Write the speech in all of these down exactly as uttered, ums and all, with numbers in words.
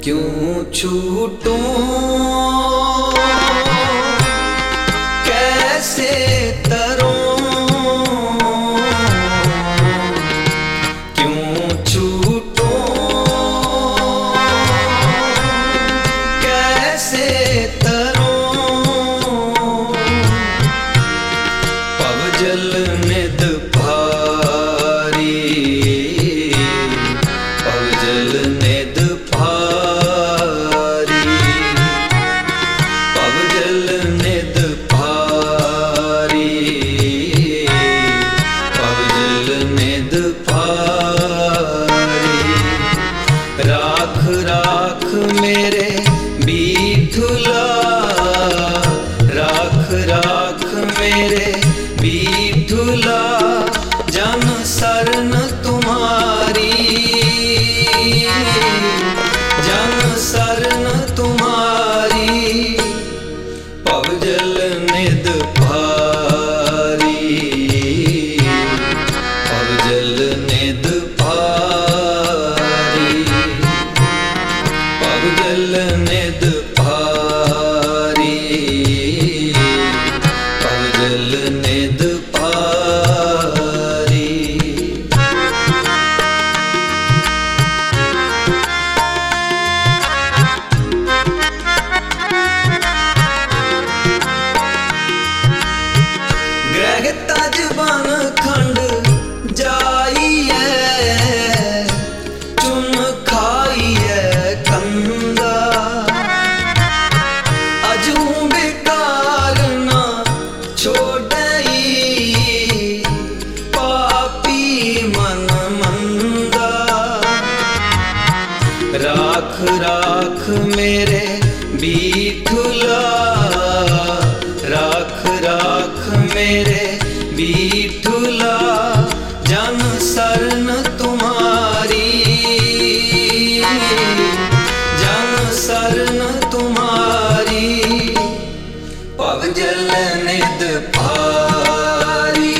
क्यों छूटूं कैसे तरूं, क्यों छूटूं कैसे तरूं। पवजल निद भारी, पवजल निद भारी, पवजल निद भारी, पवजल निद भारी। राख राख मेरे बीठुला, राख राख मेरे बीठुला। जन शरण तुम्हारी, जन शरण तुम्हारी। पवजल निद भारी, पवजल निद भारी, पवजल निद भारी, पवजल निद भारी। ग्रह तज बन खंड जाइए, चुन खाइए कंदा। अजू बेकार ना छोड़ई, पापी मन मंदा। राख राख मेरे बीठुला, राख राख मेरे बीठुला। जन शरण तुम्हारी, जन शरण तुम्हारी। पवजल निद भारी,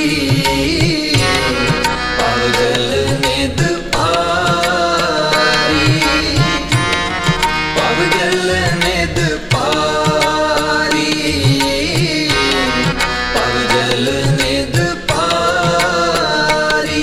पवजल निद भारी, पवजल निद भारी, पवजल निद भारी।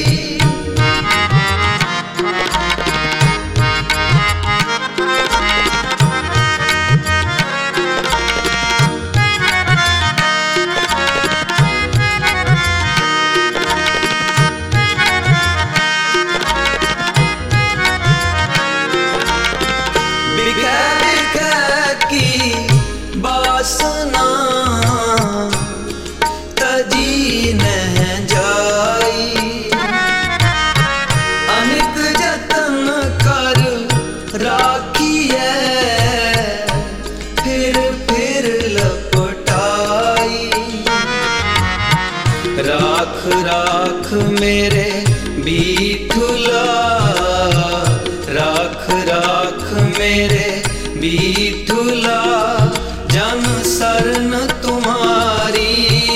बिखै बिखै की बासना, तजी नह जाई। अनेक जतन कर राखिए, फिर फिर लपटाई। राख राख मेरे बीठुला, राख राख मेरे बीठुला। जन शरण तुम्हारी,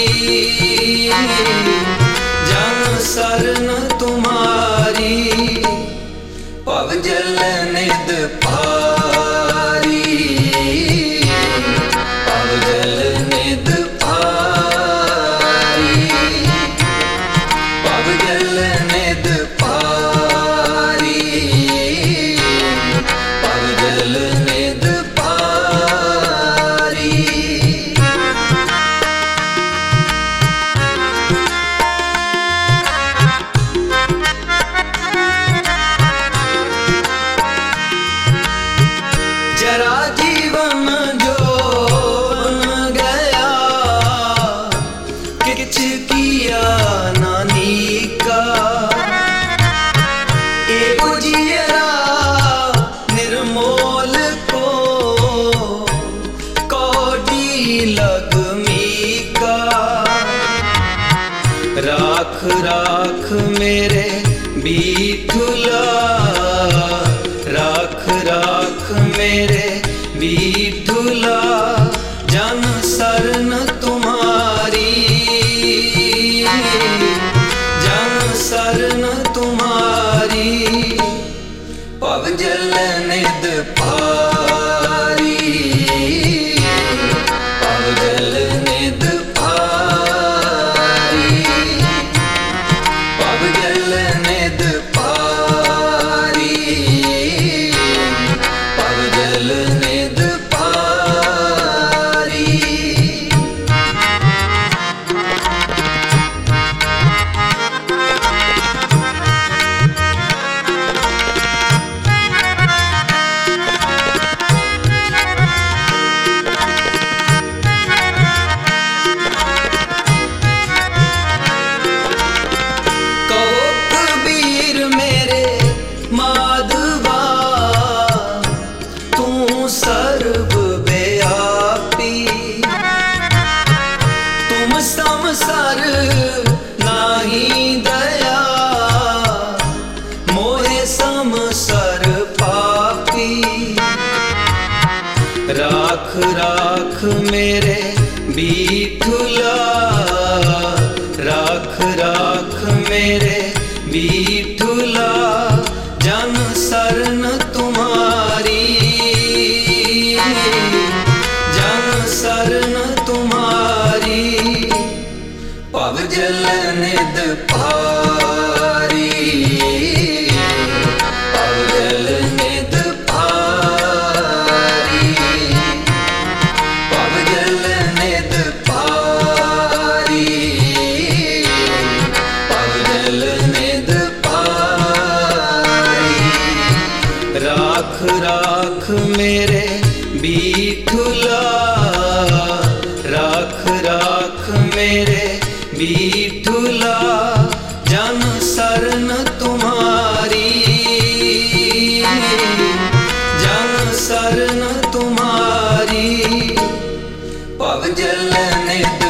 जन शरण तुम्हारी। पवजल निद भारी, पवजल निद भारी, पवजल निद भारी, पवजल निद भारी। जरा जीवन जो बन गया, किछ किया नानी का। एक जियरा निर्मोल को, कौड़ी लगमी का। राख राख मेरे बीठुला, राख राख मेरे बीठुला। जन शरण तुम्हारी, जन शरण तुम्हारी। पवजल निध पारी, पवजल निध पारी, पवजल निध पारी, पवजल निध पारी। संसार नाही दया, मोहे समसर पापी। राख राख मेरे बीठुला, राख राख मेरे बीठुला, जन शरण तुम्हारी, जन शरण तुम्हारी। पवजल निध पारी, पवजल निध पारी, पवजल निध पारी, पवजल निध पारी। राख राख मेरे बीठुला, राख राख मेरे बीठुला, जन शरण तुम्हारी, जन शरण तुम्हारी। पवजल निध